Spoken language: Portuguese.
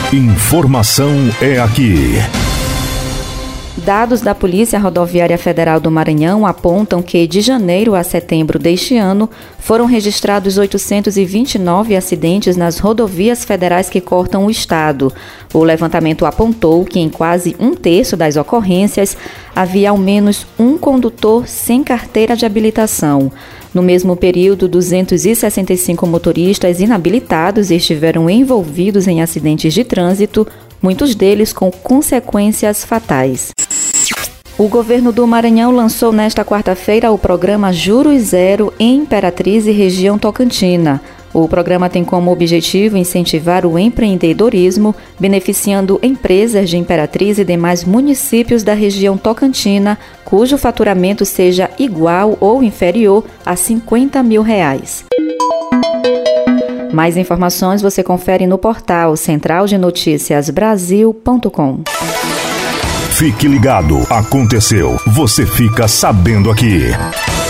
Informação é aqui. Dados da Polícia Rodoviária Federal do Maranhão apontam que, de janeiro a setembro deste ano, foram registrados 829 acidentes nas rodovias federais que cortam o estado. O levantamento apontou que, em quase um terço das ocorrências, havia ao menos um condutor sem carteira de habilitação. No mesmo período, 265 motoristas inabilitados estiveram envolvidos em acidentes de trânsito, muitos deles com consequências fatais. O governo do Maranhão lançou nesta quarta-feira o programa Juros Zero em Imperatriz e região Tocantina. O programa tem como objetivo incentivar o empreendedorismo, beneficiando empresas de Imperatriz e demais municípios da região Tocantina, cujo faturamento seja igual ou inferior a R$50 mil. Mais informações você confere no portal centraldenoticiasbrasil.com. Fique ligado, aconteceu, você fica sabendo aqui.